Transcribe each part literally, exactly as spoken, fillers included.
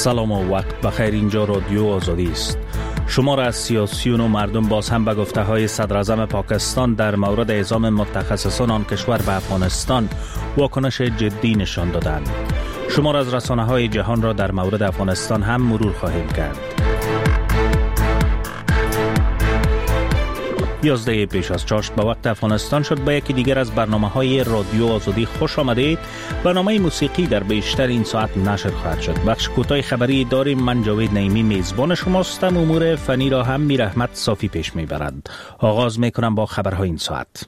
سلام و وقت بخیر. اینجا رادیو آزادی است. شما را از سیاسیون و مردم باز هم به گفته های صدر اعظم پاکستان در مورد اعزام متخصصان آن کشور به افغانستان واکنش جدی نشان دادند. شما را از رسانه های جهان را در مورد افغانستان هم مرور خواهیم کرد. یازده پیش از چاشت به وقت افغانستان شد. به یکی دیگر از برنامه های رادیو آزادی خوش آمدید. برنامه موسیقی در بیشتر این ساعت نشر خواهد شد. بخش کوتاه خبری داریم. من جاوید نعیمی میزبان شماستم. امور فنی را هم میر احمد صافی پیش میبرند. آغاز میکنم با خبرهای این ساعت.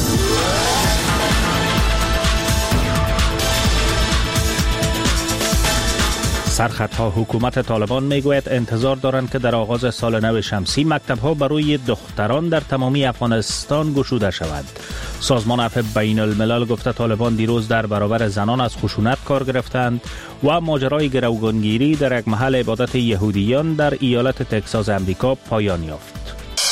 سرخطها حکومت طالبان میگوید انتظار دارند که در آغاز سال نو شمسی مکتب‌ها برای دختران در تمامی افغانستان گشوده شود. سازمان عفو بین الملل گفته طالبان دیروز در برابر زنان از خشونت کار گرفتند و ماجرای گروگانگیری در یک محل عبادت یهودیان در ایالت تگزاس امریکا پایان یافت.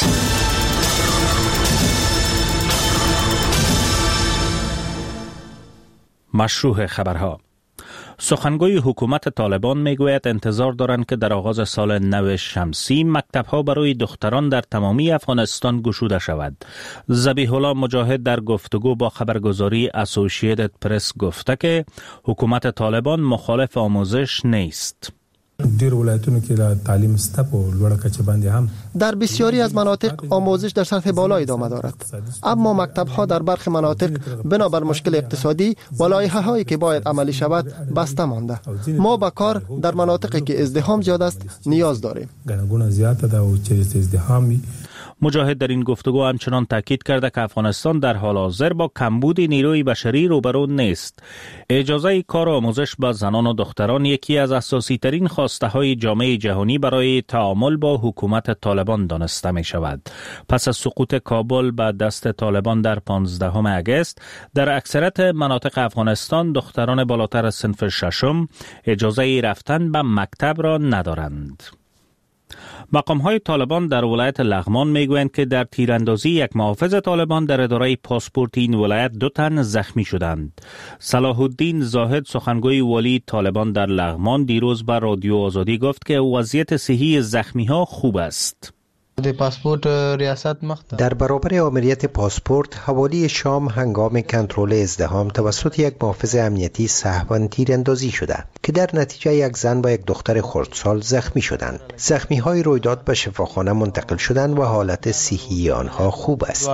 مشروع خبرها. سخنگوی حکومت طالبان میگوید انتظار دارند که در آغاز سال نو شمسی مکتب‌ها برای دختران در تمامی افغانستان گشوده شود. ذبیح الله مجاهد در گفتگو با خبرگزاری اسوسییتد پرس گفته که حکومت طالبان مخالف آموزش نیست. ډیر ولایتونو کې تعلیم سته په لوړه کچه باندې هم در بسیاری از مناطق آموزش در سطح بالا ادامه دارد، اما مکتب‌ها در برخی مناطق بنابر مشکل اقتصادی و لایحه‌هایی که باید عملی شود بسته مانده. ما به کار در مناطقی که ازدحام زیاد است نیاز داریم. ګڼه زیاته ده او چې ازدحام. مجاهد در این گفتگو همچنان تاکید کرده که افغانستان در حال حاضر با کمبود نیروی بشری روبرو نیست. اجازه کار و آموزش به زنان و دختران یکی از اساسی ترین خواسته های جامعه جهانی برای تعامل با حکومت طالبان دانسته می شود. پس از سقوط کابل به دست طالبان در پانزدهم اگست در اکثریت مناطق افغانستان دختران بالاتر از صنف ششم اجازه رفتن به مکتب را ندارند. مقام‌های طالبان در ولایت لغمان میگویند که در تیراندازی یک محافظ طالبان در اداره پاسپورت این ولایت دو تن زخمی شدند. صلاح الدین زاهد سخنگوی والی طالبان در لغمان دیروز به رادیو آزادی گفت که وضعیت صحی زخمی‌ها خوب است. پاسپورت ریاست مخت در برابر آمریت پاسپورت حوالی شام هنگام کنترل ازدحام توسط یک محافظ امنیتی سهواً تیراندازی شده که در نتیجه یک زن با یک دختر خردسال زخمی شدند. زخمی های رویداد به شفاخانه منتقل شدند و حالت صحی آنها خوب است.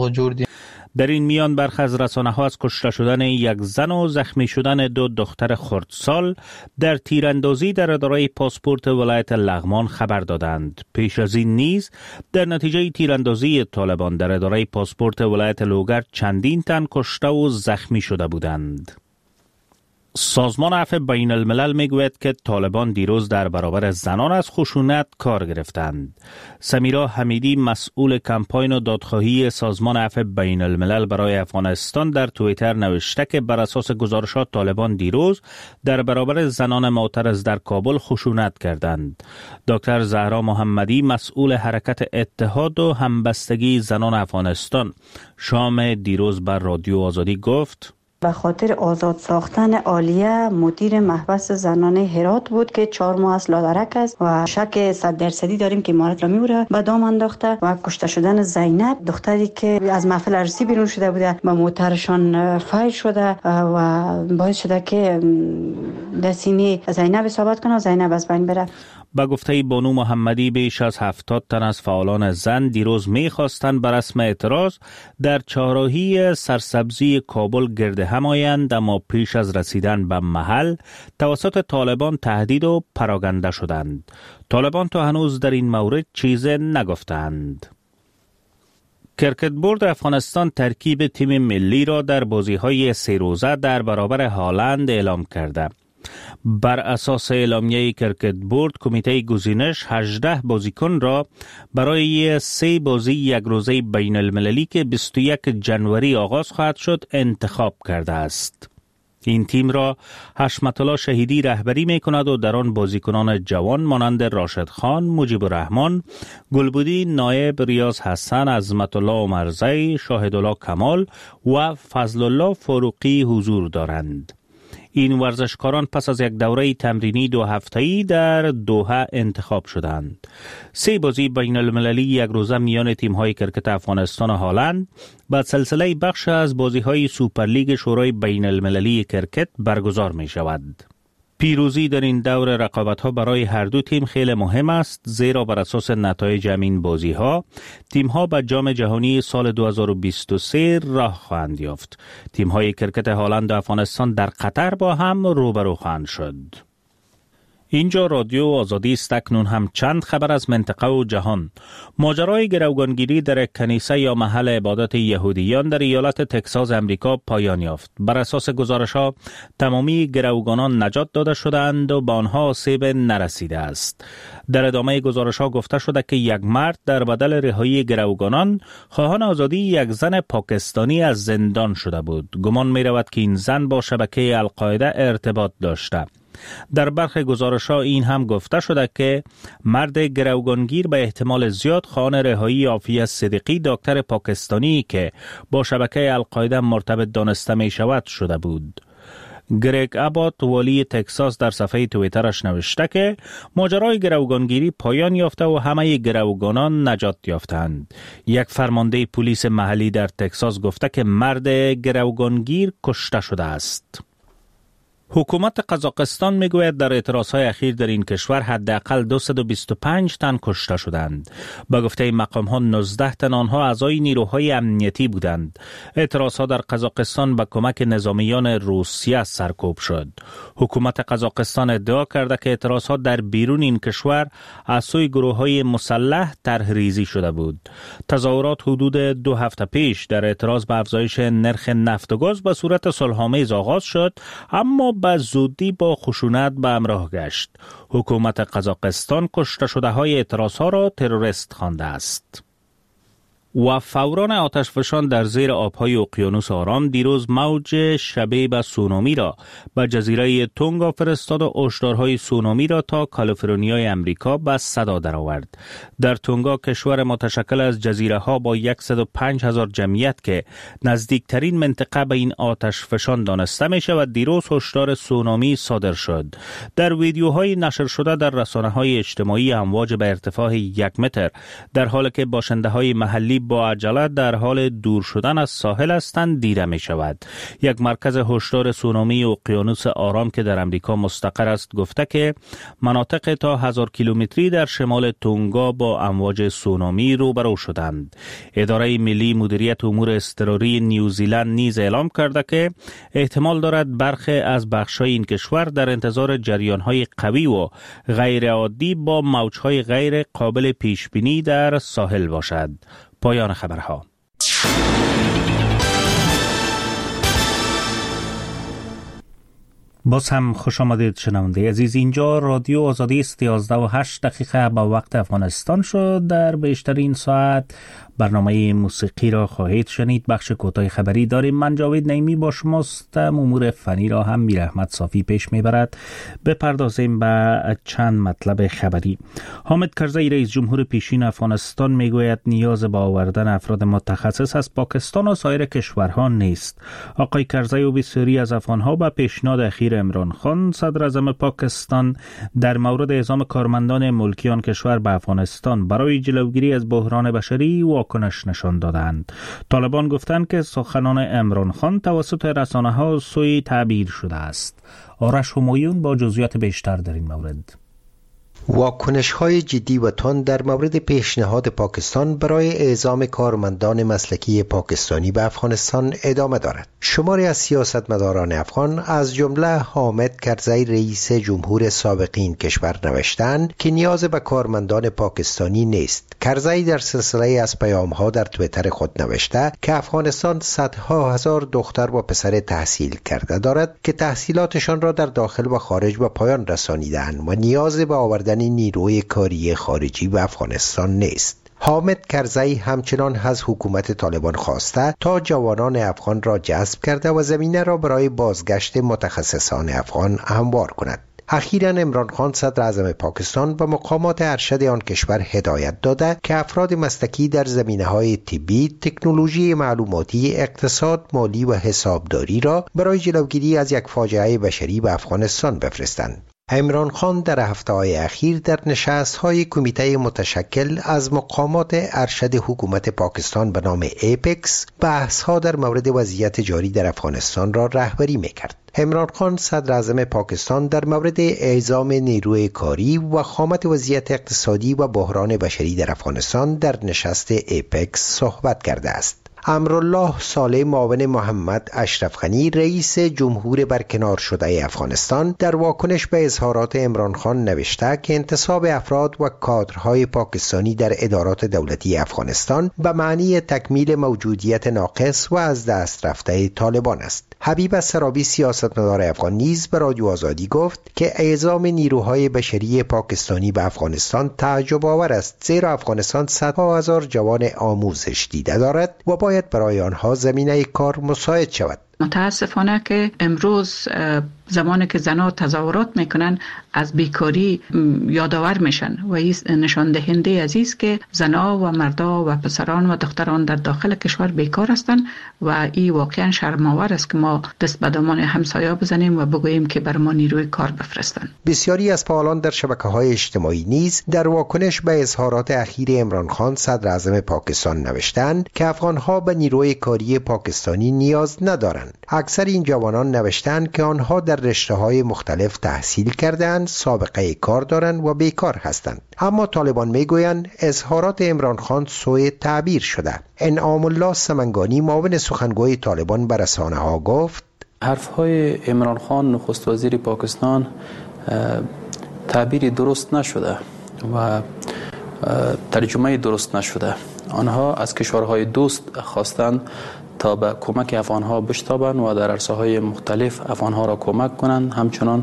در این میان برخی از رسانه‌ها از کشته شدن یک زن و زخمی شدن دو دختر خردسال در تیراندازی در اداره پاسپورت ولایت لغمان خبر دادند. پیش از این نیز در نتیجه تیراندازی طالبان در اداره پاسپورت ولایت لوگر چندین تن کشته و زخمی شده بودند. سازمان عفو بین الملل میگوید که طالبان دیروز در برابر زنان از خشونت کار گرفتند. سمیرا حمیدی مسئول کمپاین و دادخواهی سازمان عفو بین الملل برای افغانستان در توییتر نوشته که بر اساس گزارشات طالبان دیروز در برابر زنان معترض در کابل خشونت کردند. دکتر زهرا محمدی مسئول حرکت اتحاد و همبستگی زنان افغانستان شام دیروز بر رادیو آزادی گفت به خاطر آزاد ساختن عالیه مدیر محبس زنان هرات بود که چهار ماه از لادرک است و شک صد درصدی داریم که امارات را میبره به دام انداخته و کشته شدن زینب دختری که از محفل عروسی بیرون شده بوده و موترشان فایر شده و باعث شده که دسینه زینب اصابت کنه و زینب از بین بره. با گفته بانو محمدی بیش از هفتاد تن از فعالان زن دیروز می‌خواستند بر رسم اعتراض در چهارراهی سرسبزی کابل گرد هم آیند، اما پیش از رسیدن به محل توسط طالبان تهدید و پراگنده شدند. طالبان تا هنوز در این مورد چیزی نگفتند. کرکت بورد افغانستان ترکیب تیم ملی را در بازی‌های سه روزه در برابر هالند اعلام کرده. بر اساس اعلامیه کرکت بورد کمیته گزینش هجده بازیکن را برای سه بازی یک روزه بین المللی که بیست و یک ژانویه آغاز خواهد شد انتخاب کرده است. این تیم را حشمت الله شهیدی رهبری می کند و در آن بازیکنان جوان مانند راشد خان، مجیب الرحمن، گلبودی نایب، ریاض حسن، عظمت الله عمرزی، شاهد الله کمال و فضل الله فاروقی حضور دارند. این ورزشکاران پس از یک دوره تمرینی دو هفته‌ای در دوحه انتخاب شدند. سه بازی بین المللی یک روزه میان تیم‌های کرکت افغانستان و هلند بعد سلسله بخش از بازی‌های سوپرلیگ شورای بین المللی کرکت برگزار می‌شود. پیروزی در این دور رقابت‌ها برای هر دو تیم خیلی مهم است، زیرا بر اساس نتایج همین بازی‌ها تیم‌ها به جام جهانی سال دو هزار و بیست و سه راه خواهند یافت. تیم‌های کرکت هلند و افغانستان در قطر با هم روبرو خواهند شد. اینجا رادیو آزادی است. اکنون هم چند خبر از منطقه و جهان. ماجرای گروگانگیری در یک کنیسه یا محل عبادت یهودیان در ایالت تکساس امریکا پایان یافت. بر اساس گزارش‌ها تمامی گروگانان نجات داده شدند و به آنها آسیب نرسیده است. در ادامه گزارش‌ها گفته شده که یک مرد در بدل رهایی گروگانان خواهان آزادی یک زن پاکستانی از زندان شده بود. گمان می‌رود که این زن با شبکه القاعده ارتباط داشته. در برخی گزارش‌ها این هم گفته شده که مرد گروگانگیر به احتمال زیاد خواهان رهایی عافیه صدیقی دکتر پاکستانی که با شبکه القاعده مرتبط دانسته می شود شده بود. گرگ ابات والی تکساس در صفحه توییترش نوشته که ماجرای گروگانگیری پایان یافته و همه گروگانان نجات یافتند. یک فرمانده پلیس محلی در تکساس گفته که مرد گروگانگیر کشته شده است. حکومت قزاقستان میگوید در اعتراضهای اخیر در این کشور حداقل دویست و بیست و پنج تن کشته شدند. با گفته مقام‌ها نوزده تن آنها اعضای نیروهای امنیتی بودند. اعتراضها در قزاقستان با کمک نظامیان روسیه سرکوب شد. حکومت قزاقستان ادعا کرده که اعتراضها در بیرون این کشور از سوی گروه‌های مسلح طرح‌ریزی شده بود. تظاهرات حدود دو هفته پیش در اعتراض به افزایش نرخ نفت و گاز به صورت صلح‌آمیز آغاز شد، اما به زودی با خشونت به همراه گشت. حکومت قزاقستان کشته شده های اعتراض ها را تروریست خوانده است. و فوران آتشفشان در زیر آبهای اقیانوس آرام دیروز موج شبیه به سونامی را به جزیره تونگا فرستاد و هشدارهای سونامی را تا کالیفرنیای امریکا به صدا درآورد. در تونگا، کشور متشکل از جزیره ها با صد و پنج هزار جمعیت که نزدیکترین منطقه به این آتشفشان دانسته می شود، دیروز هشدار سونامی صادر شد. در ویدیوهای نشر شده در رسانه‌های اجتماعی امواج به ارتفاع یک متر در حالی که باشنده های محلی با عجله در حال دور شدن از ساحل هستند دیده می شود. یک مرکز هشدار سونامی اقیانوس آرام که در امریکا مستقر است گفته که مناطق تا هزار کیلومتری در شمال تونگا با امواج سونامی روبرو شدند. اداره ملی مدیریت امور اضطراری نیوزیلند نیز اعلام کرده که احتمال دارد برخی از بخش‌های این کشور در انتظار جریان‌های قوی و غیر عادی با موج‌های غیر قابل پیش‌بینی در ساحل باشد. پایان خبرها. باز هم خوش آمدید شنونده عزیز. اینجا رادیو آزادی است. یازده و هشت دقیقه با وقت افغانستان شد. در بیشترین ساعت برنامه موسیقی را خواهید شنید. بخش کوتاه خبری داریم. من جاوید نعیمی با شماستم. امور فنی را هم میر احمد صافی پیش میبرد. بپردازیم به چند مطلب خبری. حامد کرزی رئیس جمهور پیشین افغانستان میگوید نیاز به آوردن افراد متخصص از پاکستان و سایر کشورها نیست. آقای کرزی و بسیاری از افغانها به پیشنهاد اخیر عمران خان صدر اعظم پاکستان در مورد اعزام کارمندان ملکی آن کشور به افغانستان برای جلوگیری از بحران بشری واکنش نشان دادند. طالبان گفتند که سخنان عمران خان توسط رسانه‌ها سوء تعبیر شده است. آرش همایون با جزئیات بیشتر در این مورد. واکنش‌های جدی و تند در مورد پیشنهاد پاکستان برای اعزام کارمندان مسلکی پاکستانی به افغانستان ادامه دارد. شماری از سیاستمداران افغان از جمله حامد کرزی رئیس جمهور سابق این کشور نوشتند که نیاز به کارمندان پاکستانی نیست. کرزی در سلسله از پیام‌ها در توییتر خود نوشته که افغانستان صدها هزار دختر و پسر تحصیل کرده دارد که تحصیلاتشان را در داخل و خارج به پایان رسانیدند و نیاز به آوردن نیروی کاری خارجی به افغانستان نیست. حامد کرزی همچنان از حکومت طالبان خواسته تا جوانان افغان را جذب کرده و زمینه را برای بازگشت متخصصان افغان هموار کند. اخیراً عمران خان صدر اعظم پاکستان به مقامات ارشد آن کشور هدایت داده که افراد مسلکی در زمینه‌های طبی، تکنولوژی معلوماتی، اقتصاد، مالی و حسابداری را برای جلوگیری از یک فاجعه بشری به افغانستان بفرستند. عمران خان در هفته‌های اخیر در نشست‌های کمیته متشکل از مقامات ارشد حکومت پاکستان به نام ایپکس بحث‌ها در مورد وضعیت جاری در افغانستان را رهبری می‌کرد. عمران خان صدر اعظم پاکستان در مورد اعزام نیروی کاری و خامت وضعیت اقتصادی و بحران بشری در افغانستان در نشست ایپکس صحبت کرده است. امرالله صالح معاون محمد اشرف غنی رئیس جمهور برکنار شده افغانستان در واکنش به اظهارات عمران خان نوشته که انتصاب افراد و کادرهای پاکستانی در ادارات دولتی افغانستان به معنی تکمیل موجودیت ناقص و از دست رفته طالبان است. حبیب سرابی سیاستمدار افغان نیز به رادیو آزادی گفت که اعزام نیروهای بشری پاکستانی به افغانستان تعجب آور است، زیرا افغانستان صدها هزار جوان آموزش دیده دارد و باید برای آنها زمینه کار مساعد شود. متاسفانه که امروز زمانی که زنها تظاهرات میکنن از بیکاری یادآور میشن و این نشان دهنده از است که زنها و مردا و پسران و دختران در داخل کشور بیکار هستند و این واقعا شرم‌آور است که ما دست به دامان همسایه بزنیم و بگوییم که بر ما نیروی کار بفرستند. بسیاری از فعالان در شبکه‌های اجتماعی نیز در واکنش به اظهارات اخیر عمران خان صدر اعظم پاکستان نوشتند که افغان‌ها به نیروی کاری پاکستانی نیاز ندارند. اکثر این جوانان نوشتند که آنها در رشته‌های مختلف تحصیل کردند، سابقه کار دارند و بیکار هستند. اما طالبان میگویند اظهارات عمران خان سوء تعبیر شده. انعام الله سمنگانی معاون سخنگوی طالبان به رسانه‌ها گفت حرف‌های عمران خان نخست وزیر پاکستان تعبیری درست نشده و ترجمه درست نشده. آنها از کشورهای دوست خواستند تا به کمک افغانها بشتابند و در عرصه‌های مختلف افغانها را کمک کنند. همچنان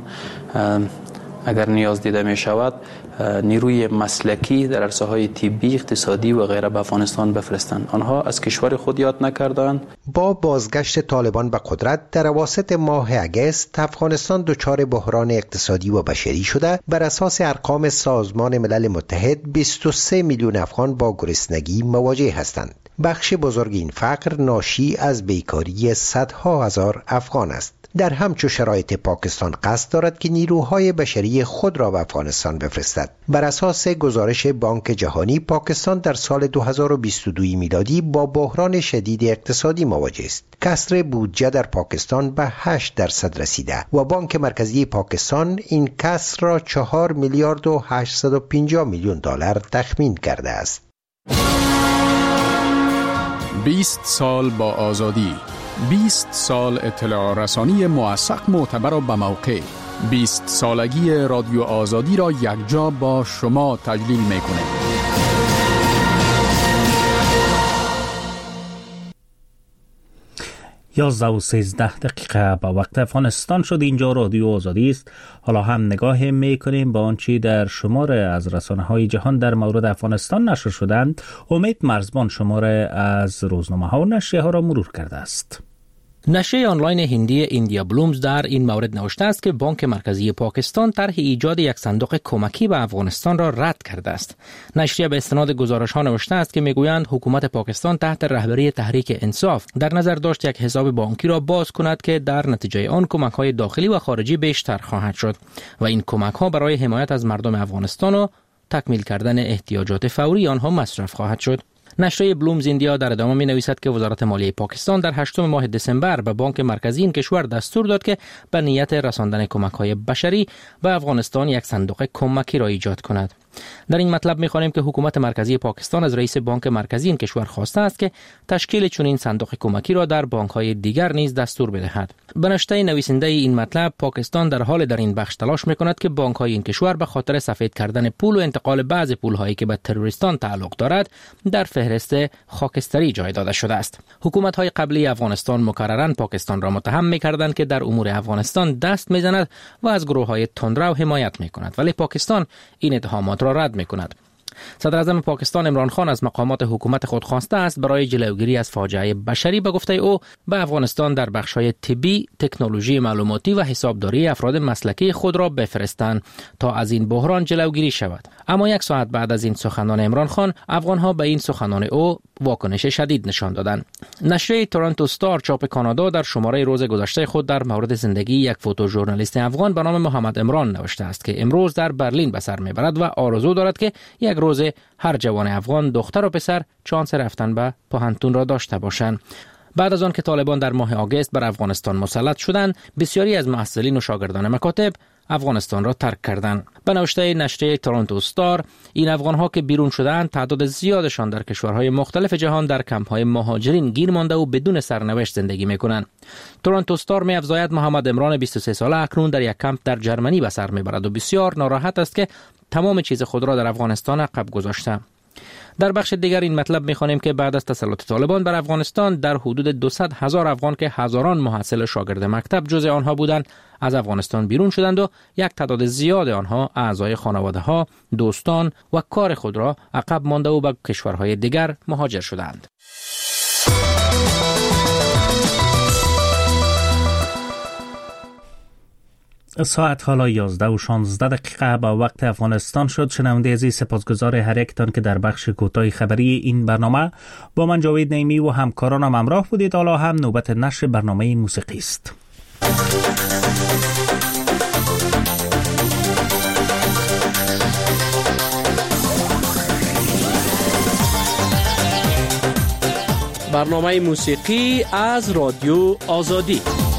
اگر نیاز دیده می شود نیروی مسلکی در عرصه‌های طبی، اقتصادی و غیره به افغانستان بفرستند. آنها از کشور خود یاد نکردند. با بازگشت طالبان به قدرت در اواسط ماه اگست افغانستان دچار بحران اقتصادی و بشری شده. بر اساس ارقام سازمان ملل متحد بیست و سه میلیون افغان با گرسنگی مواجه هستند. بخش بزرگ این فقر ناشی از بیکاری صدها هزار افغان است. در همچو شرایط پاکستان قصد دارد که نیروهای بشری خود را به افغانستان بفرستد. بر اساس گزارش بانک جهانی پاکستان در سال دو هزار و بیست و دو میلادی با بحران شدید اقتصادی مواجه است. کسر بودجه در پاکستان به هشت درصد رسیده و بانک مرکزی پاکستان این کسر را چهار میلیارد و هشتصد و پنجاه میلیون دلار تخمین کرده است. بیست سال با آزادی، بیست سال اطلاع رسانی موثق، معتبر و به موقع. بیست سالگی رادیو آزادی را یکجا با شما تجلیل میکنه. یازده و سیزده دقیقه با وقت افغانستان شد. اینجا رادیو آزادی است. حالا هم نگاه میکنیم با آنچه در شمار از رسانه‌های جهان در مورد افغانستان نشر شدند. امید مرزبان شمار از روزنامه‌ها و نشریه‌ها را مرور کرده است. نشریه آنلاین هندی ایندیا بلومز در این مورد نوشته است که بانک مرکزی پاکستان طرح ایجاد یک صندوق کمکی به افغانستان را رد کرده است. نشریه به استناد گزارش‌ها نوشته است که میگویند حکومت پاکستان تحت رهبری تحریک انصاف در نظر داشت یک حساب بانکی را باز کند که در نتیجه آن کمک‌های داخلی و خارجی بیشتر خواهد شد و این کمک‌ها برای حمایت از مردم افغانستان و تکمیل کردن احتیاجات فوری آنها مصرف خواهد شد. نشریه بلومز ایندیا در ادامه می نویسد که وزارت مالیه پاکستان در هشتم ماه دسامبر به بانک مرکزی این کشور دستور داد که به نیت رساندن کمک‌های بشری به افغانستان یک صندوق کمکی را ایجاد کند. در این مطلب می‌خوانیم که حکومت مرکزی پاکستان از رئیس بانک مرکزی این کشور خواسته است که تشکیل چنین صندوق کمکی را در بانک‌های دیگر نیز دستور بدهد. به نشته نویسنده این مطلب، پاکستان در حال در این بخش تلاش می‌کند که بانک‌های این کشور به خاطر سفید کردن پول و انتقال بعض پول‌هایی که به تروریستان تعلق دارد در فهرست خاکستری جای داده شده است. حکومت‌های قبلی افغانستان مکرراً پاکستان را متهم می‌کردند که در امور افغانستان دست می‌زند و از گروه‌های تندرو حمایت می‌کند، ولی پاکستان این اتهامات را رد می‌کند. صدر اعظم پاکستان عمران خان از مقامات حکومت خود خواسته است برای جلوگیری از فاجعه بشری به گفته او به افغانستان در بخش‌های طبی، تکنولوژی معلوماتی و حسابداری افراد مسلکی خود را بفرستند تا از این بحران جلوگیری شود. اما یک ساعت بعد از این سخنان عمران خان، افغان‌ها به این سخنان او واکنش شدید نشان دادند. نشریه تورنتو ستار چاپ کانادا در شماره روز گذشته خود در مورد زندگی یک فوتوژورنالیست افغان به نام محمد عمران نوشته است که امروز در برلین به سر میبرد و آرزو دارد که یک روز هر جوان افغان دختر و پسر چانس رفتن به پوهنتون را داشته باشند. بعد از آن که طالبان در ماه آگوست بر افغانستان مسلط شدند، بسیاری از محصلین و شاگردان مکاتب افغانستان را ترک کردند. به نوشته نشریه تورنتو ستار، این افغان‌ها که بیرون شدند تعداد زیادشان در کشورهای مختلف جهان در کمپ‌های مهاجرین گیر مانده و بدون سرنوشت زندگی می‌کنند. تورنتو ستار می‌افزاید محمد عمران بیست و سه ساله اکنون در یک کمپ در جرمنی به سر می‌برد و بسیار ناراحت است که تمام چیز خود را در افغانستان عقب گذاشته. در بخش دیگر این مطلب می‌خوانیم که بعد از تسلط طالبان بر افغانستان در حدود دویست هزار افغان که هزاران محصل و شاگرد مکتب جزء آنها بودند از افغانستان بیرون شدند و یک تعداد زیاد آنها اعضای خانواده‌ها، دوستان و کار خود را عقب مانده و به کشورهای دیگر مهاجر شدند. ساعت حالا یازده و شانزده دقیقه با وقت افغانستان شد. شنونده عزیز، سپاسگزار هر یکتان که در بخش کوتاه خبری این برنامه با من جاوید نعیمی و همکارانم همراه بودید. حالا هم نوبت نشر برنامه موسیقی است. برنامه موسیقی از رادیو آزادی.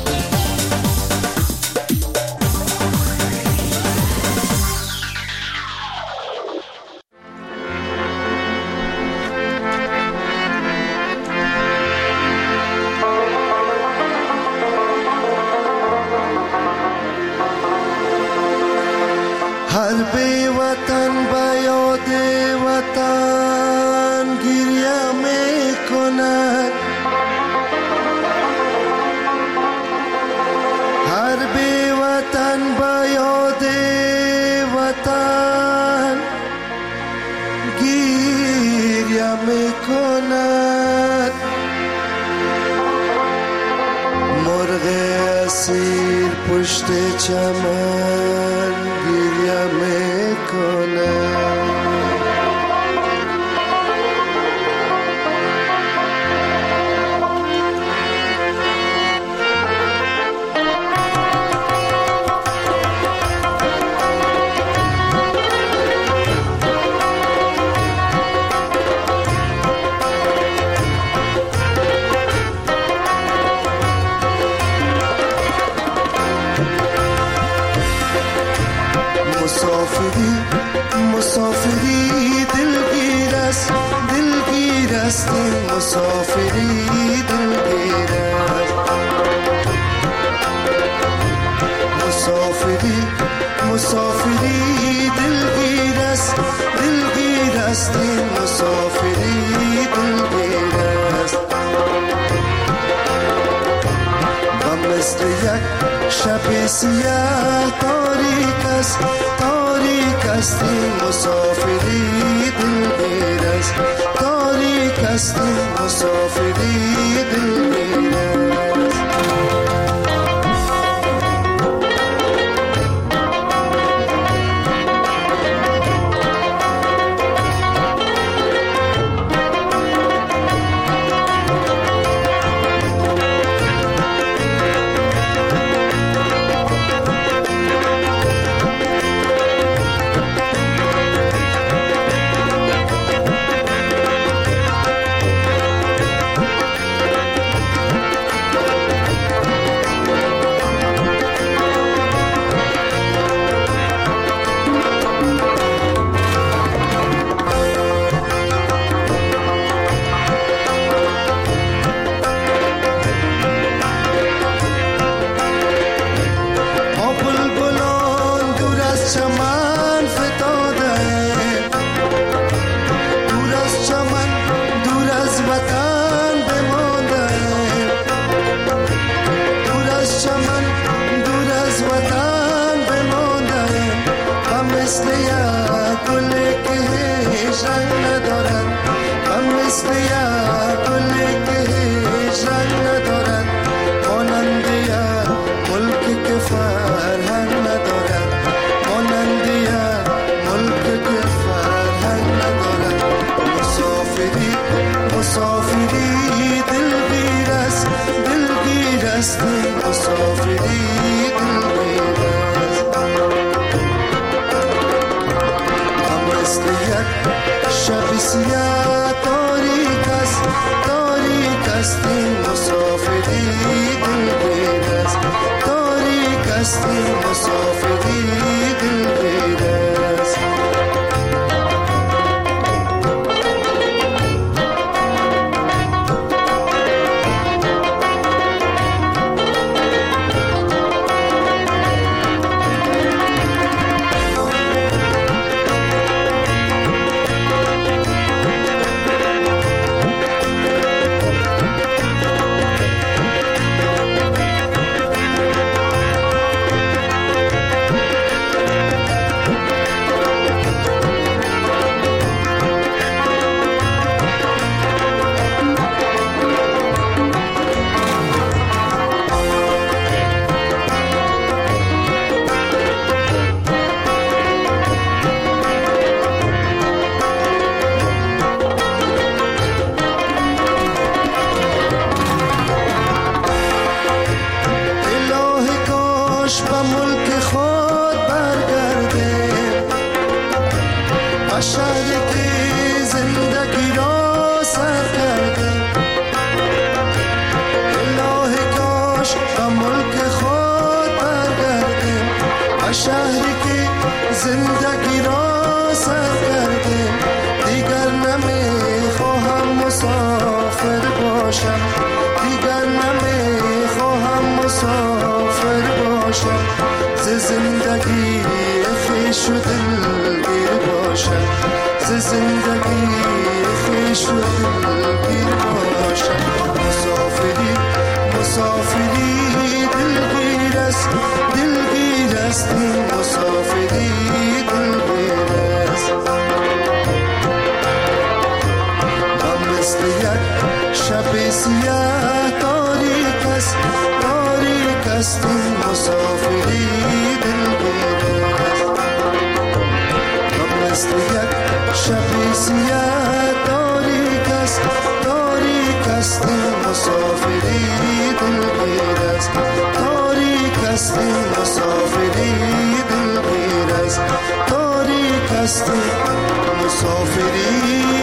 شب سیاه تاریک است، تاریک است این مسافری دلگیر است، تاریک است این مسافری دلگیر است. هستیم مسافری دلگیر است. هم مثل یک شب سیاه تاریک است، تاریک هستیم مسافری دلگیر است، تاریک هستیم مسافری دلگیر است. شهری که زندگی را سر کرده، دیگر نمیخواهم مسافر باشم، دیگر نمیخواهم مسافر باشم، ز زندگی خویش و دلگیر باشم، ز زندگی خویش و دلگیر باشم. مسافری مسافری دلگیر است، دلگیر است این مسافری دلگیر است. هم مثل یک شب سیاه تاریک است، تاریک است این مسافری دلگیر است. هم مثل یک شب سیاه تاریک است، تاریک است این مسافری دلگیر است، تاریک است این مسافری دلگیر است، تاریک است این مسافری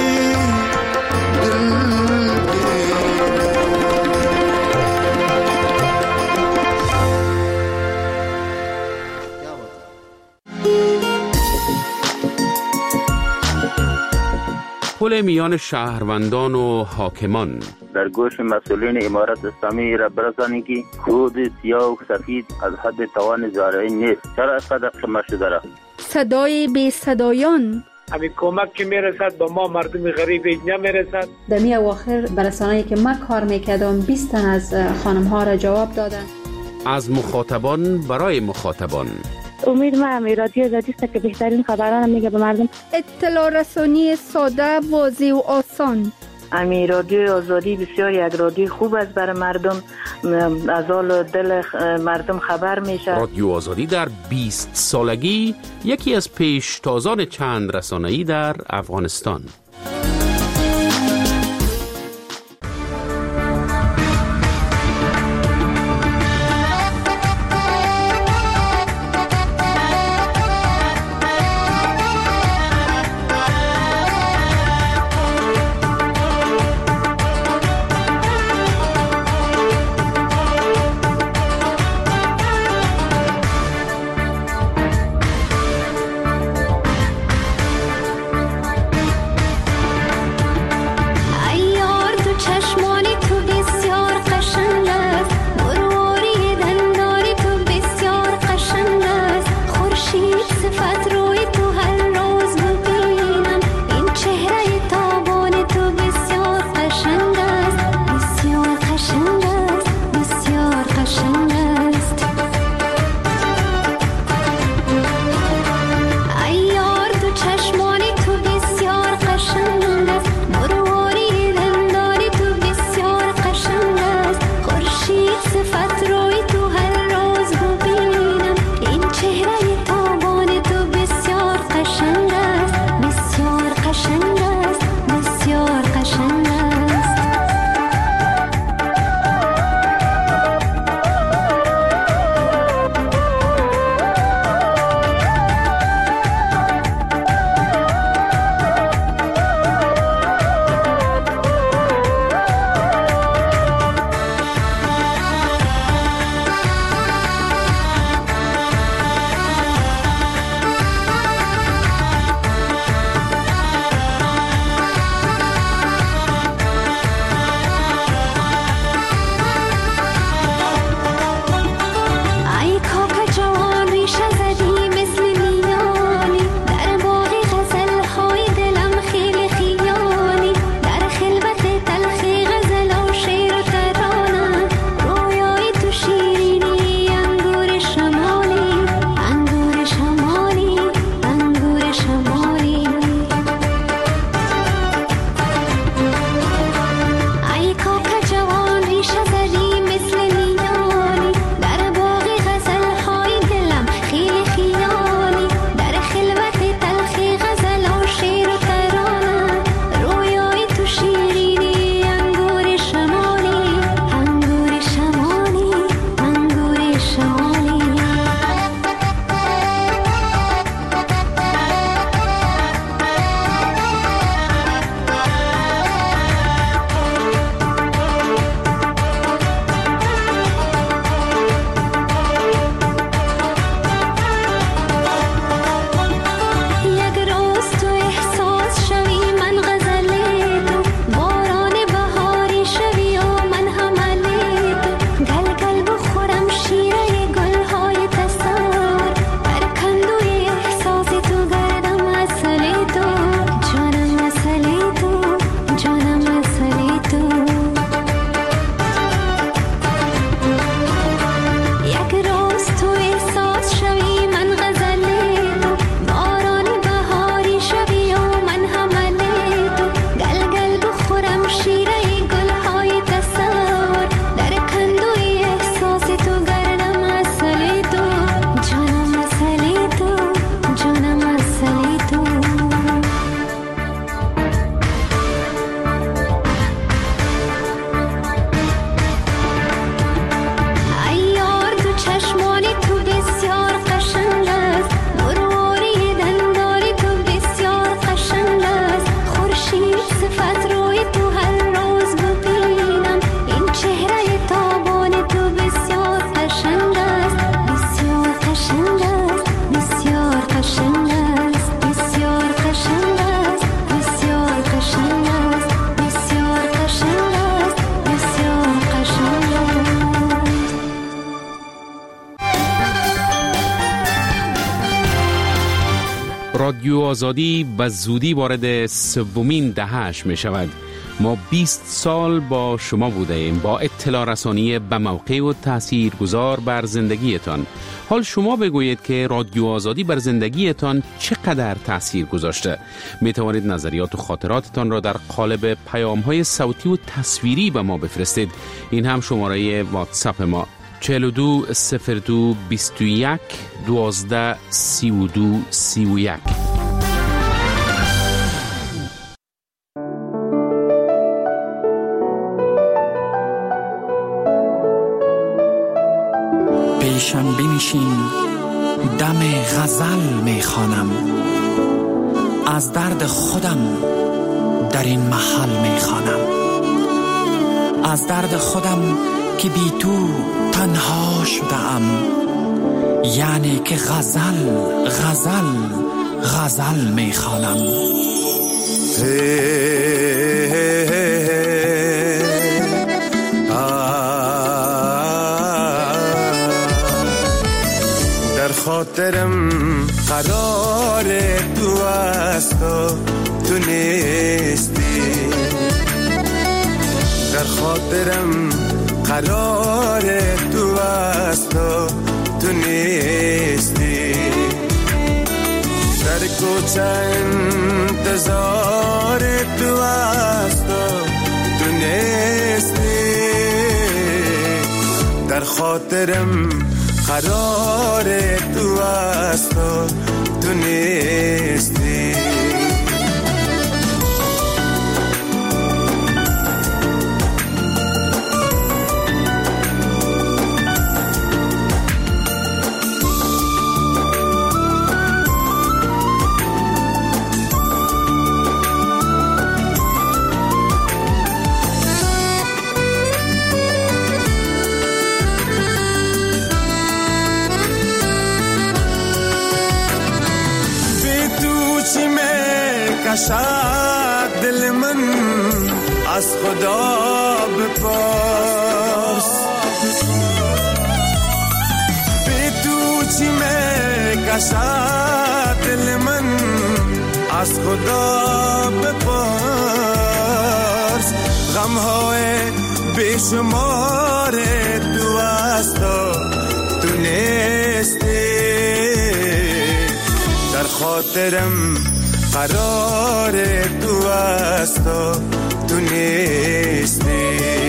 پل میان شهروندان و حاکمان. در گوش مسئولین امارت اسلامی را برسانید که خود سیاه و سفید از حد توان زارعی نیست. چرا اینقدر خمار شده را؟ صدای بی صدایان. همین کمک که میرسد به ما مردم غریب نمیرسد. در می اواخر برسانه‌ای که من کار میکردم بیست تن از خانم ها را جواب دادن. از مخاطبان برای مخاطبان. امید ما هم رادیو آزادی است که بهترین خبران میگه به مردم. اطلاع رسانی ساده، واضح و آسان. امی رادیو آزادی بسیار یک رادیو خوب است برای مردم، از حال دل مردم خبر میشه. رادیو آزادی در بیست سالگی یکی از پیشتازان چند رسانه‌ای در افغانستان. رادیو آزادی به زودی وارد سومین دهه‌اش می شود. ما بیست سال با شما بوده ایم، با اطلاع رسانی به موقع و تأثیر گذار بر زندگیتان. حال شما بگویید که رادیو آزادی بر زندگیتان چقدر تأثیر گذاشته. می توانید نظریات و خاطراتتان را در قالب پیام‌های صوتی و تصویری به ما بفرستید. این هم شماره واتساپ ما چهل و دو صفر دو بیست و یک دوازده سی و دو سی و یک. پیشم بنشین دم غزل میخوانم، از درد خودم در این محل میخوانم، از درد خودم که بی تو تنها شدم، یعنی که غزل غزل غزل میخوانم. در خاطرم قرار تو است و تو نیستی، در خاطرم قرار تو است و تو نیستی، در کوچه انتظار تو است و تو نیستی، در خاطرم قرار تو است و تو نیستی. کشد دل من از خدا بپرس، بی تو چی می کشد دل من از خدا بپرس، غمهای بیشمار تو است و تو نیستی، در خاطرم قرار تو است و تو نیستی.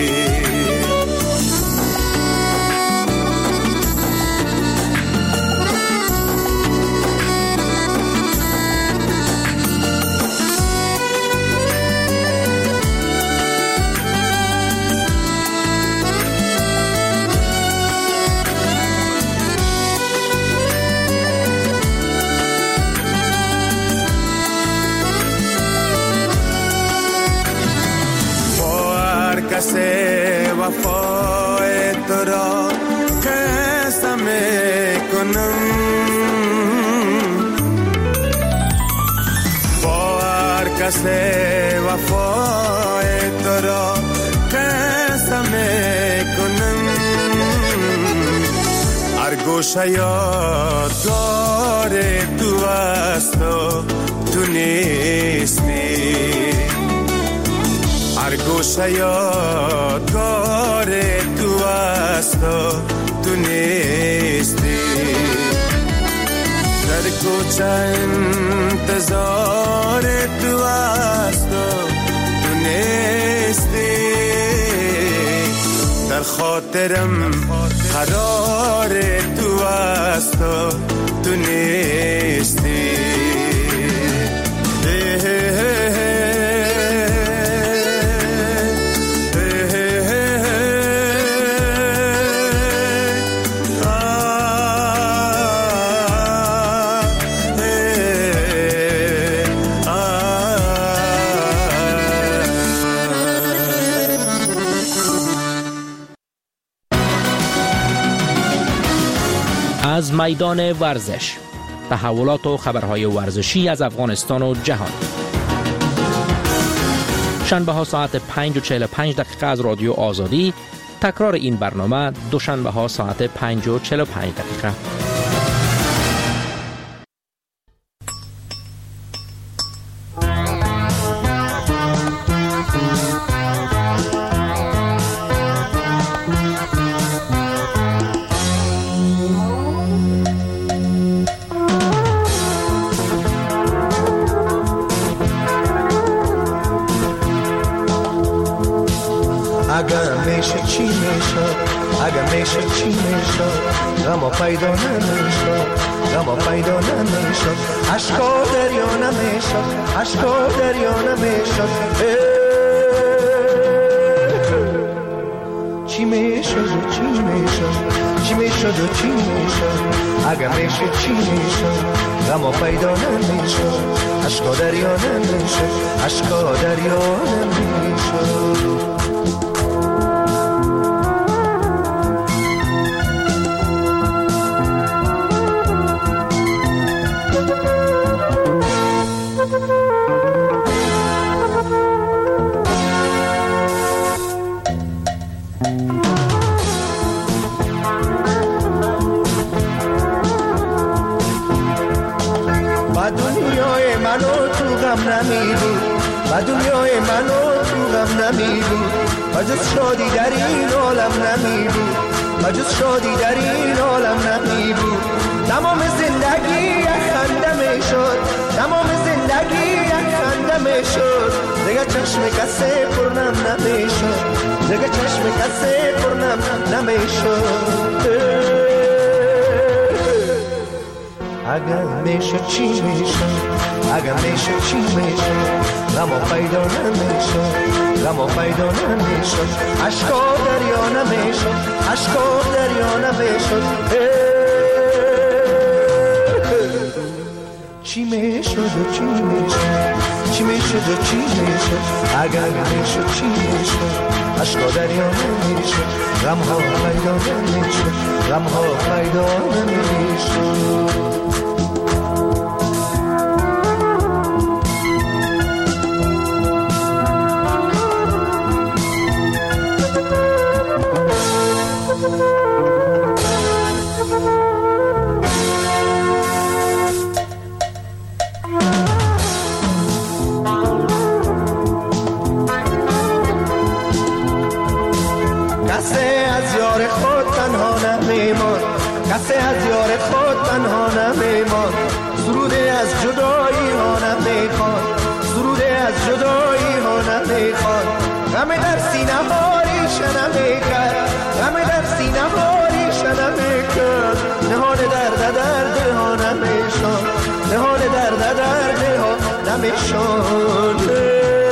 کسی وفای تو را قسم میکنم، با هر کسی وفای تو را قسم میکنم، هر گوشه یادگار تو است و تو نیستی، هر گوشه یادگار تو است و تو نیستی، در کوچه انتظار تو است و تو نیستی، در خاطرم قرار تو است و تو نیستی. از میدان ورزش، تحولات و خبرهای ورزشی از افغانستان و جهان. شنبه ها ساعت پنج و چهل و پنج دقیقه از رادیو آزادی، تکرار این برنامه دوشنبه ها ساعت پنج و چهل و پنج دقیقه. اگه میشد چی میشد غم پیدا نمیشد غم پیدا نمیشد عشقا دریا نمیشد عشقا دریا نمیشد چی میشد و چی میشد چی میشد و چی میشد اگه میشد چی میشد غم پیدا نمیشد عشقا دریا نمیشد عشقا دریا نمیشد و دنیای من و تو غم نمی بود و جز شادی در این عالم نمی بود و جز شادی در این عالم نمی بود تمام زندگی یک خنده می شد تمام زندگی یک خنده می شد دیگه چشم کسی پرنم نمی شد دیگه چشم کسی پرنم نمی شد اگر میشد چی میشد اگر میشد چی میشد غم پیدا نمیشد غم پیدا نمیشد عشقا دریا نمیشد عشقا دریا نمیشد چی میشد و چی میشد چی میشد و چی میشد اگر میشد چی میشد عشقا دریا نمیشد غم ها پیدا نمیشد غم ها پیدا نمیشد کسی از یار خود تنها نمیمان سروده از جدایی ها نمیخوان سروده از جدایی ها نمیخوان غم در سینه ها ریشه نمیکرد غم در سینه ها ریشه نمیکرد نهان درد درد ها نمیشان نهان درد درد ها نمیشان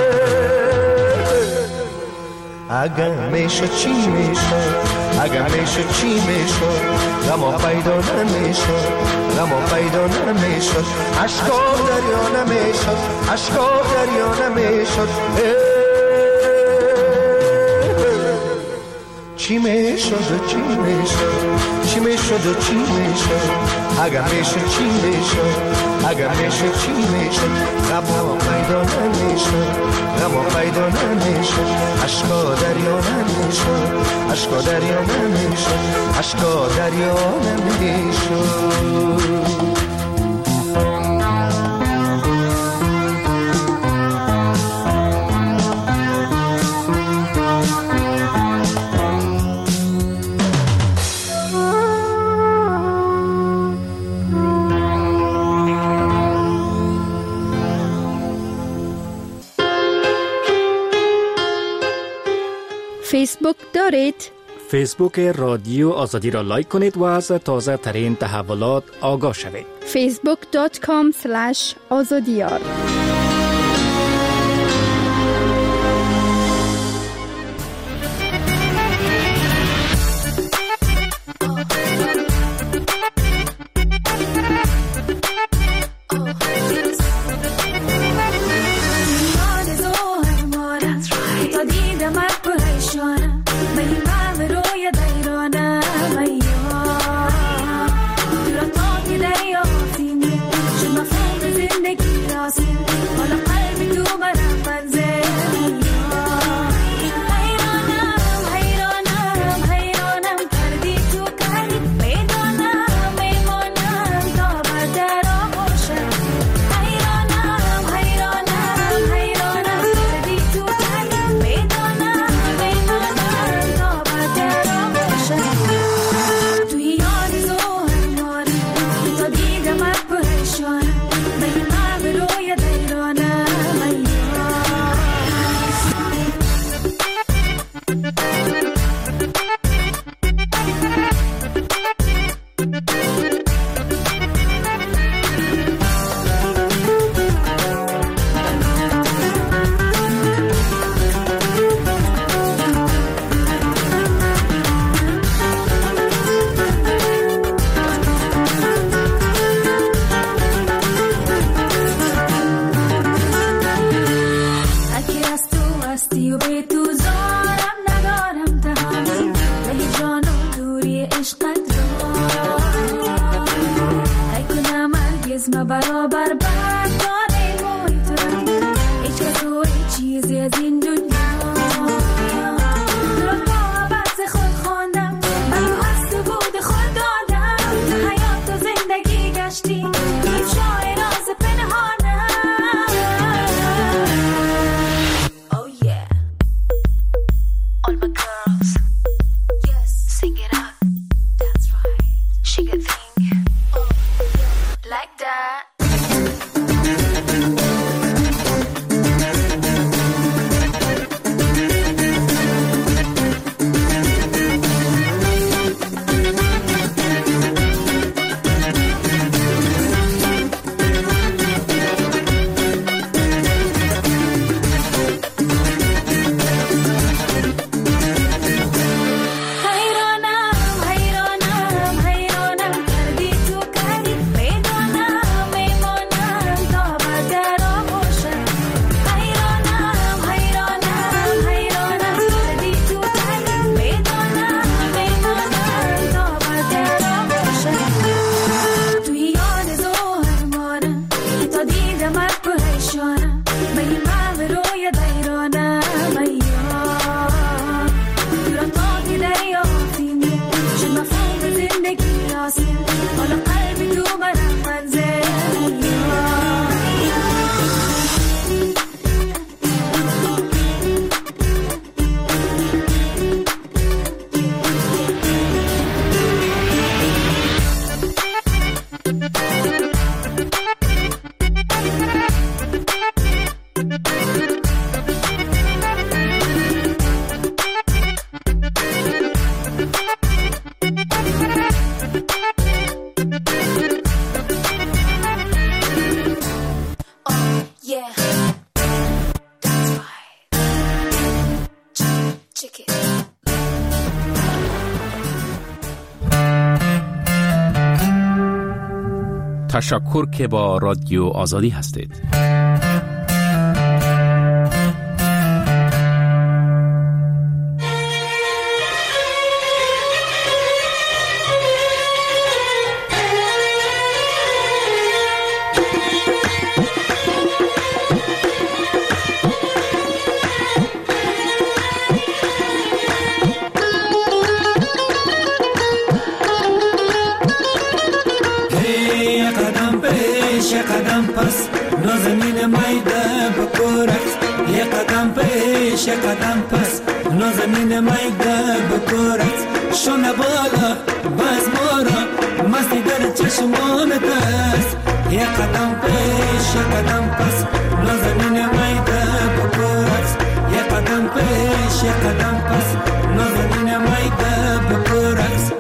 اگر میشد چی میشد اگر میشد چی میشد غم پیدا نمیشد غم پیدا نمیشد عشقا دریا نمیشد عشقا دریا نمیشد چی میشد و چی میشد چی میشد و چی میشد اگر میشد چی میشد اگر میشد چی میشد غم پیدا نمیشد غم پیدا نمیشد عشقا دریا نمیشد عشقا دریا نمیشد عشقا دریا نمیشد فیسبوک دارید؟ فیسبوک رادیو آزادی را لایک کنید و از تازه ترین تحولات آگاه شوید. فیسبوک دات کام اسلش آزادیار زندگی راست عشقت را ای کنم هرگز ما برابر برداره موی تو را هیچ کس و هیچ چیزی از این دنیا تو را با عوض خود خواندم من از تو بود خود دادم تو حیات و زندگی گشتی افشای راز پنهانم. Oh yeah, all my girls, yes, sing it up, that's right, shake a thing, oh, like that. تشکر که با رادیو آزادی هستید. قدم پس نازنین میده بکورت یه قدم پیش یه قدم پس نازنین میده بکورت شونه بالا باز مورا مستی در چشمانت است یه قدم پیش یه قدم پس نازنین میده بکورت یه قدم پیش یه قدم پس نازنین میده بکورت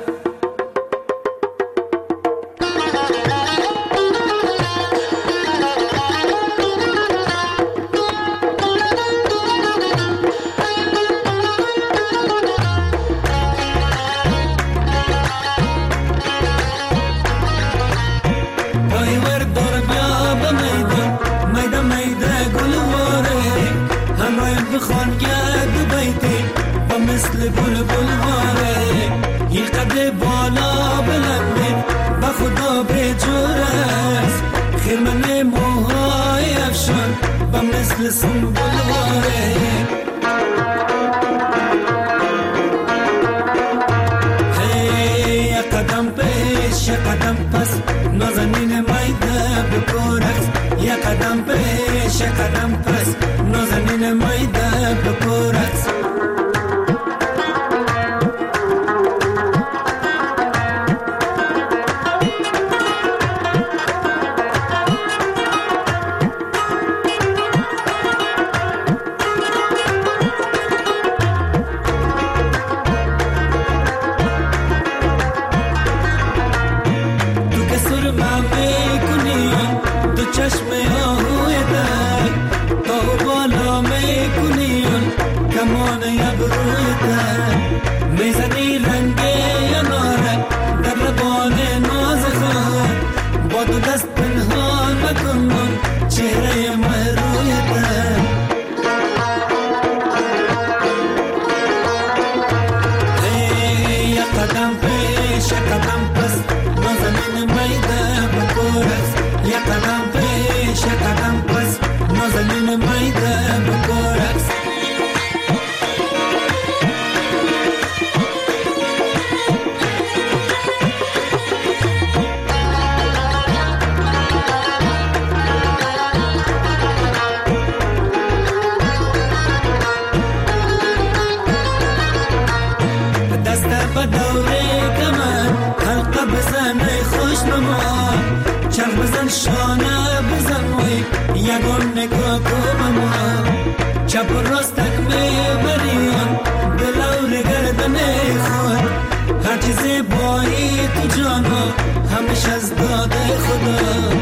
زیبایی تو جانا همیشه از داد خدا.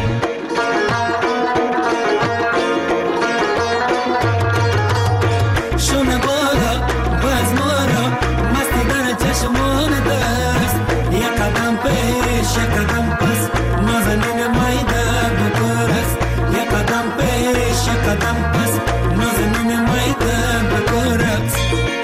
شونه بارا باز مارا مستی در چشمان دست، یک قدم پیش یک قدم پس نازنین مایده بکارست، یک قدم پیش یک قدم پس نازنین مایده بکارست.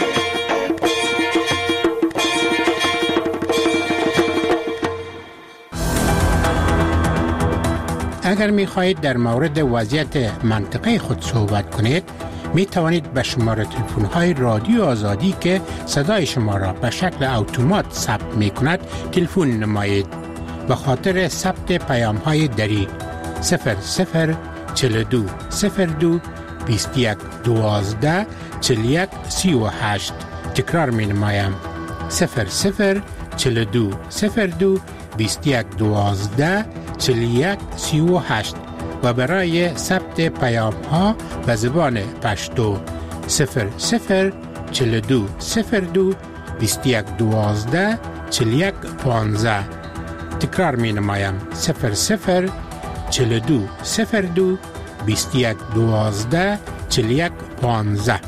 اگر می خواهید در مورد وضعیت منطقه خود صحبت کنید، می توانید به شماره تلفن های رادیو آزادی که صدای شما را به شکل اتومات ثبت می کند تلفن نمایید. به خاطر ثبت پیام های دری صفر صفر چهل و دو صفر دو بیست و یک دوازده چهل و یک سی و هشت. تکرار می نمایم صفر صفر چهل و دو صفر دو بیست و یک دوازده چهل و یک سی و هشت و برای ثبت پیام ها به زبان پشتو صفر صفر چهل و دو صفر دو بیست و یک دوازده چهل و یک پانزده. تکرار می نمایم صفر صفر چهل و دو صفر دو بیست و یک دوازده چهل و یک پانزده.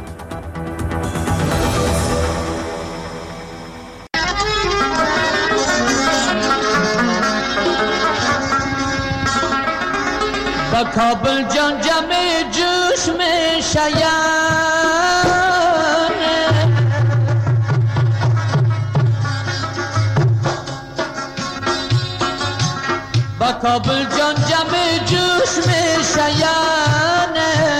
با کابل جان جمع جوش میں شیان، با کابل جان جمع جوش میں شیان،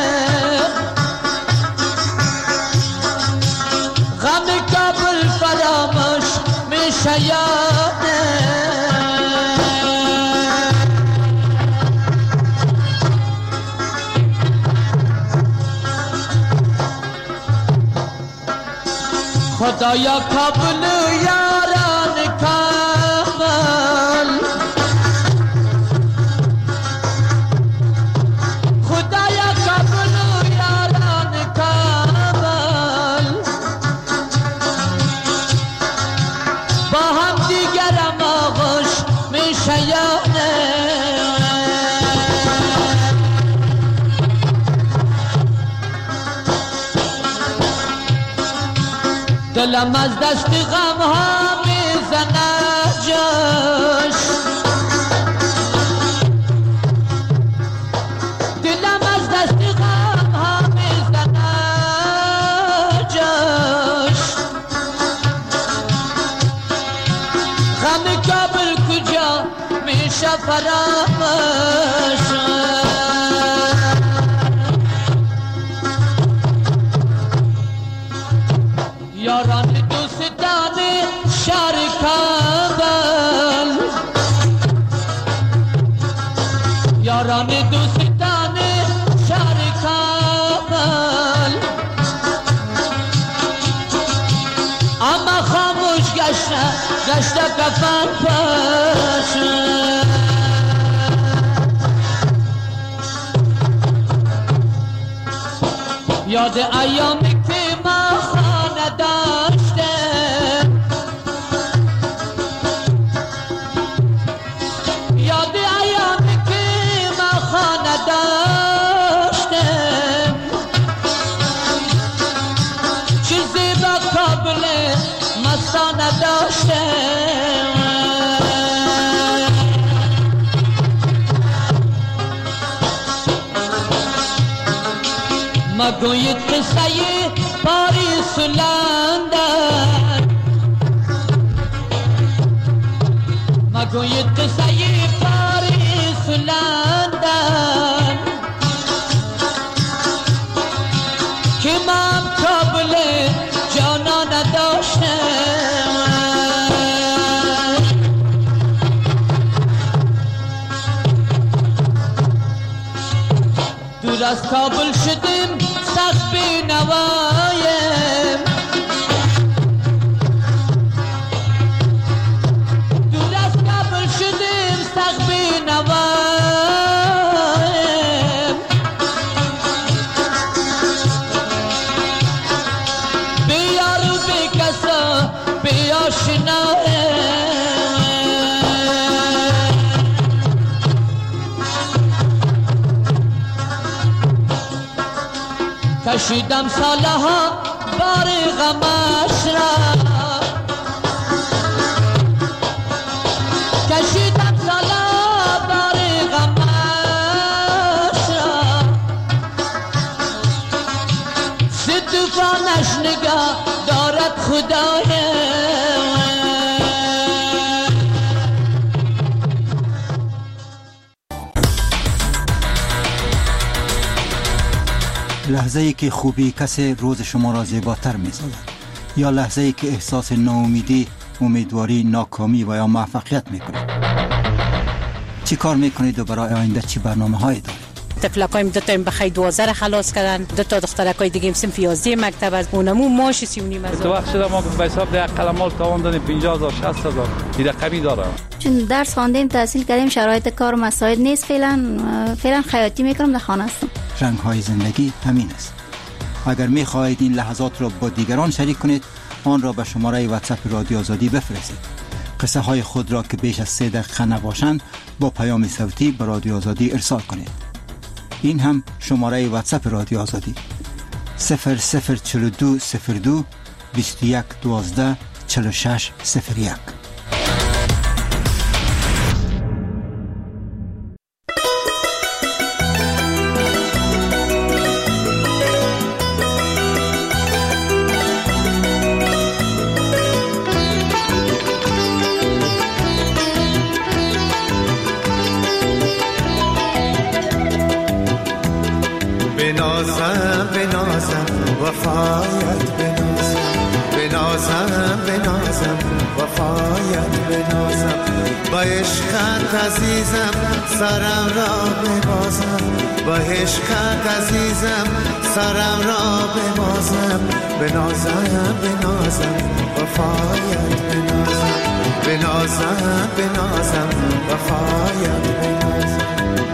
غم کابل فراموش میں شیان. خدایا کابل یاران کابل، خدایا کابل یاران کابل، با هم دیگرم آغوش می شیانه. دلم از دست غم ها میزنه جوش، دلم از دست غم ها میزنه جوش. غم کابل کجا میشه فراموش؟ یاران دوستان شهر کابل، یاران دوستان شهر کابل، اما خاموش گشته گشته کفن پاش. یاد ایامی که ما خانه داشتم، یاد ایامی که ما خانه داشتم، چیزی با کابل مستانه داشتم. مگوید قصه پاریس و لندن، مگوید قصه پاریس و لندن، که من کابل جانا نداشتم. دور از کابل شدیم سخت بینوایم، دور از کابل شدیم سخت بینوایم. بیار و بی کسا بی آشنایم، کشیدم سالها بار غمش را، کشیدم سالها بار غمش را، سی طوفانش نگاه دارد خدای. لحظه ای که خوبی کسی روز شما را زیباتر می سازد، یا لحظه ای که احساس ناامیدی، امیدواری، ناکامی و یا موفقیت می کنید. چی کار می کنید و برای آینده چی برنامه هایی دارید؟ تفلکایم دو تا بخای دوازده را خلاص کردن، دو تا دخترکای دیگه هم صنف یازده مکتب از اونمو ماش سی و نیم هزار. تو وقت شده ما به حساب ده قلمال تاوان دادیم پنجاه هزار شصت هزار این رقمی داره. چون درس خواندیم تحصیل کردیم شرایط کار مساعد نیست، فعلا فعلا خیاطی میکنم، در خانه هستم. رنگ های زندگی همین است. اگر می خواهید این لحظات را با دیگران شریک کنید، آن را به شماره واتساپ رادیو آزادی بفرستید. قصه های خود را که بیش از سه دقیقه نباشند با پیام صوتی به رادیو آزادی ارسال کنید. این هم شماره واتساپ رادیو آزادی صفر صفر چهل و دو صفر دو بیست و یک دوازده چهل و شش صفر یک. بنازم بنازم وفایت بنازم، بنازم بنازم وفایت بنازم، با عشقت عزیزم سرم را ببازم، با عشقت عزیزم سرم را ببازم، بنازم بنازم وفایت بنازم، بنازم بنازم وفایت بنازم.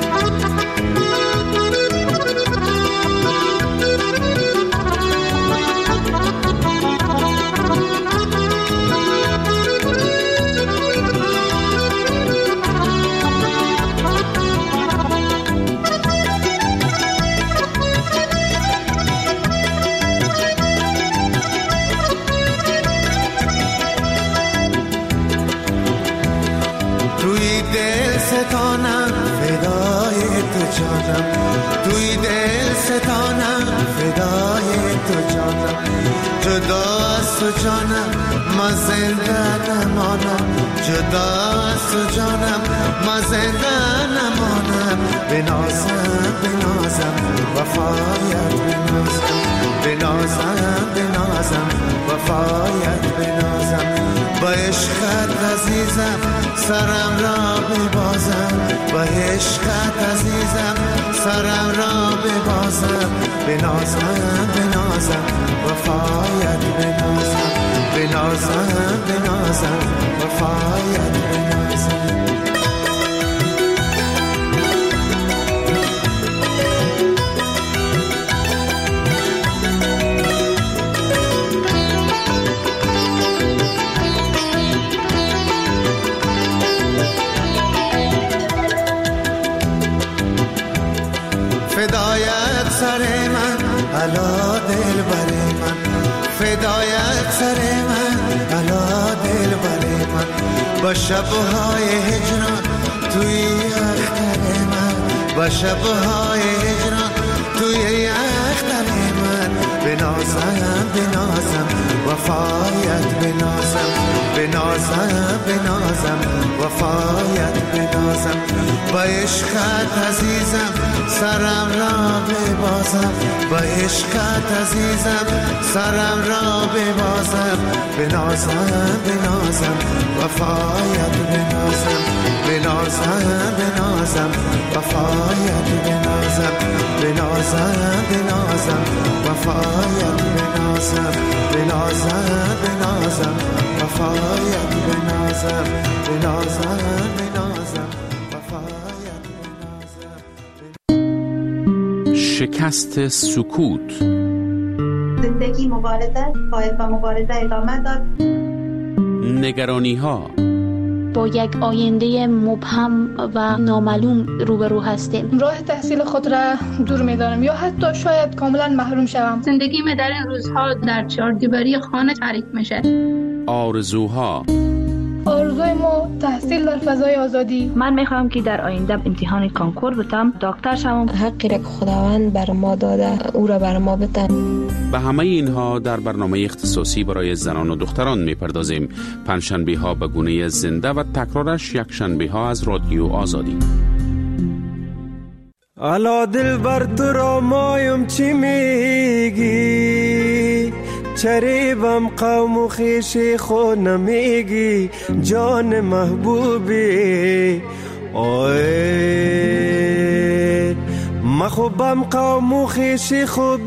توی دل ستانم فدای تو جانم، توی دل ستانم فدای تو جانم، جدا از تو جانم ما زنده نمانم، جدا از تو جانم ما زنده نمانم، بنازم بنازم وفایت بنازم، بنازم بنازم وفایت بنازم، با عشقت عزیزم سرم را ببازم، با عشقت عزیزم سرم را ببازم، بنازم بنازم وفایت بنازم، بنازم بنازم وفایت بنازم. فدایت سر من علا دل بر من، فدایت سر من علا دل بر من، با شبهای هجران توی اختر من، با شبهای هجران توی اختر من، بنازم بنازم وفایت بنازم، بنازم بنازم وفایت بنازم، با عشقت عزیزم سرم را ببازم، با عشقت عزیزم سرم را ببازم، بنازم بنازم وفایت بنازم، بنازم بنازم وفایت بنازم، بنازم بنازم وفایت بنازم، بنازم بنازم وفایت بنازم، بنازم بنازم وفایت بنازم. شکست سکوت. زندگی مبارزه باید با مبارزه ادامه داد. نگرانی ها، با یک آینده مبهم و نامعلوم روبرو هستیم. راه تحصیل خود را دور می‌دارم یا حتی شاید کاملا محروم شوم. زندگی من در این روزها در چهاردیواری خانه تعریف میشه. آرزوها. آرزوی ما تحصیل در فضای آزادی. من میخوام که در آینده امتحان کانکور بتم، دکتر شوم. حقی را که خداوند بر ما داده او را بر ما بتن. به همه اینها در برنامه اختصاصی برای زنان و دختران میپردازیم. پنجشنبه ها به گونه زنده و تکرارش یک شنبه ها از رادیو آزادی. الا دل بر تو را مایم چی میگی، چریبم قوم و خیشی خود نمیگی، جان محبوبی آی مخوبم قوم و خیشی خود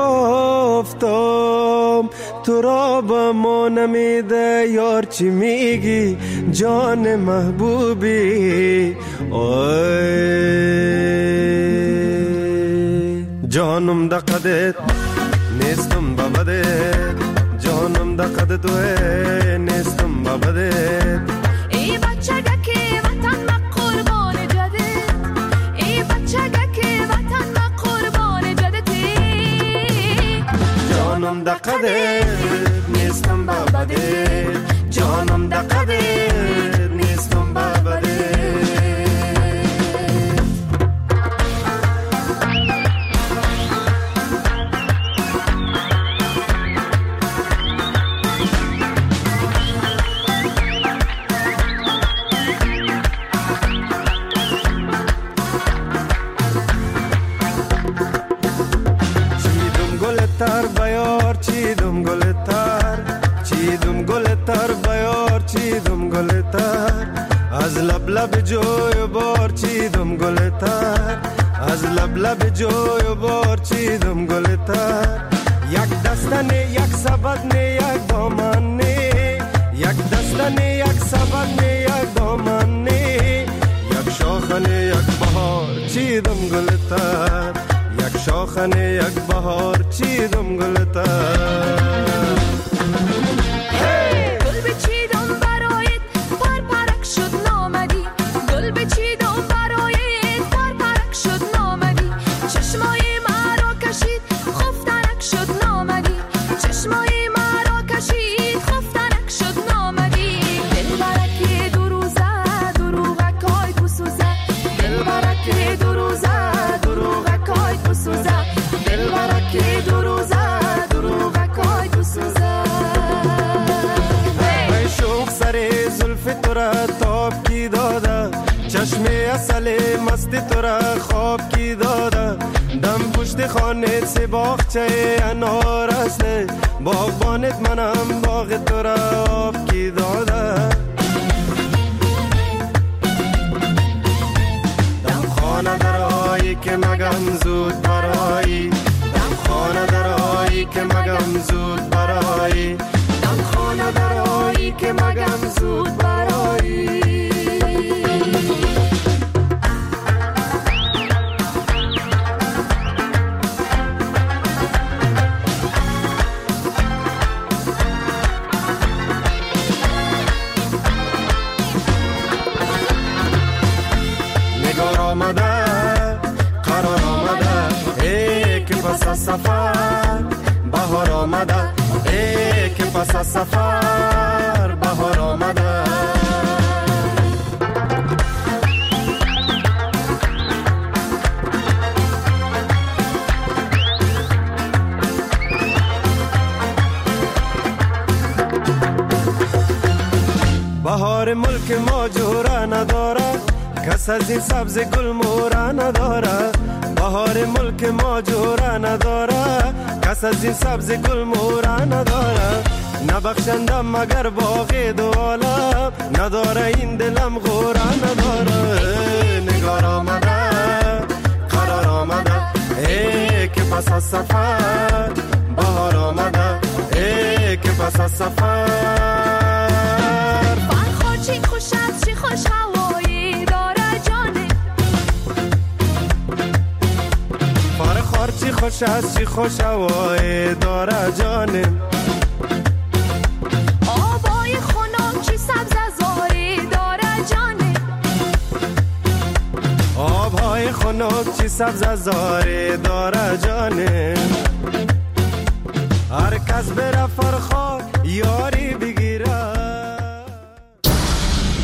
بگفتم، تو را با ما نمیده یار چی میگی، جان محبوبی آی جانم دقدت نیستم بابدت، جانم دقدت توه نیستم بابدت. ای بچه که وطن ما قربان جدت، ای بچه که وطن ما قربان جدتی، جانم دقدت نیستم بابدت، جانم دقدت نیستم بابدت. تر بیار چیدم گل تر، چیدم گل تر بیار چیدم گل تر، از لب لب جوی بار چیدم گل تر، از لب لب جوی بار چیدم گل تر. یک دستنه یک سبدنه یک دامنه، یک دستنه یک سبدنه یک دامنه، یک شاخنه یک بهار چیدم گل تر، یک شاخنه یک بهار چیدم گلتر. گل بچیدم برایت پر پرک شد نامدی، گل بچیدم برایت پر پرک شد نامدی، چشمای مرا کشید خفتنک شد نامدی، چشمای مرا کشید خفتنک شد نامدی. دل برکی دو روزه دروغکای بسوزه، دل برکی دو روزه دروغکای بسوزه، دل برکی دو روزه دروغکای بسوزه. ای شوخ سر زلف تو را تاب کی داده، چشم اصل مست تو را خواب کی داده، دم پشت خانه سی باغچه انار است، باغبانت منم باغ تو را آب کی داده. دم خانه درایی که مگم زود برایی، دم خانه درایی که مگم زود برایی، دم خانه درایی که مگم زود برایی. نگار آمده قرار آمده، ای که پس از سفر بهار آمده، ای که پس از سفر بهار آمده. بهار ملک ما جورا نداره، کس از این سبز گل مورا نداره، بهار ملک ما جورا نداره، کس از این سبز گل مورا نداره. نبخشندم مگر باغ دو عالم، نداره این دلم غورا نداره. نگار آمده قرار آمده، ای که پس از سفر بهار آمده، ای که پس از سفر. فرخار چی خوش از چی خوش هوایی داره جانه، فرخار چی خوش از چی خوش هوایی داره جانم، آبای خنک چی سبز زاری داره چی خنک چی سبز زاره داره جانه هر کس بره فرخا یاری بگیره